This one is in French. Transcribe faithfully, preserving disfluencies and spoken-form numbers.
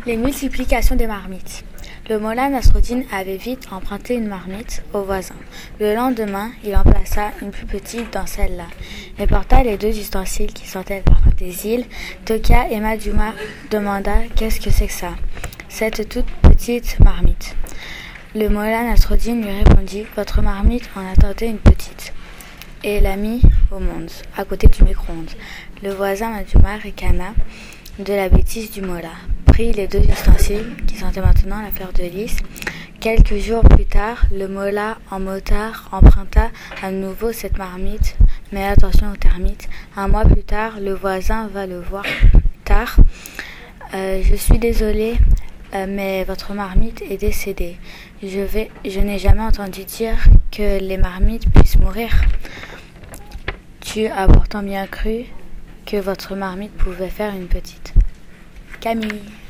Les multiplications des marmites. Le mollah Nasruddin avait vite emprunté une marmite au voisin. Le lendemain, il en plaça une plus petite dans celle-là et porta les deux ustensiles qui sentaient le parfum des îles. Tokia et Madjuma demanda « Qu'est-ce que c'est que ça ?» Cette toute petite marmite. Le mollah Nasruddin lui répondit « Votre marmite en attendait une petite. » Et l'a mis au monde, à côté du micro-ondes. Le voisin Madjuma ricana de la bêtise du mollah, prit les deux ustensiles, qui sentaient maintenant la fleur de lys. Quelques jours plus tard, le mollah en motard emprunta à nouveau cette marmite, mais attention aux termites. Un mois plus tard, le voisin va le voir tard. Euh, je suis désolé, euh, mais votre marmite est décédée. Je vais, je n'ai jamais entendu dire que les marmites puissent mourir. Tu as pourtant bien cru que votre marmite pouvait faire une petite. Camille.